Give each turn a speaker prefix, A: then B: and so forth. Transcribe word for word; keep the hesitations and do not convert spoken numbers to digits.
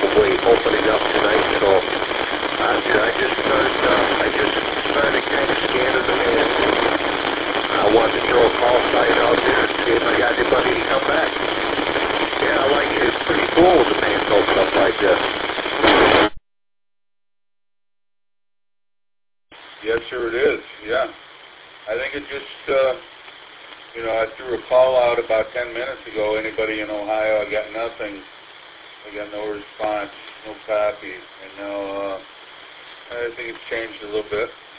A: probably opening up tonight, so uh, I just started, uh, I just started kind of scanning the man. I wanted to throw a call sign out there and see if I got anybody to come back. Yeah, I like it. It's pretty cool when the man knows stuff like this.
B: Yes, sir, it is. Yeah. I think it just, uh, you know, I threw a call out about ten minutes ago. Anybody in Ohio? I got nothing. I got no response, no copy. And now uh, I think it's changed a little bit.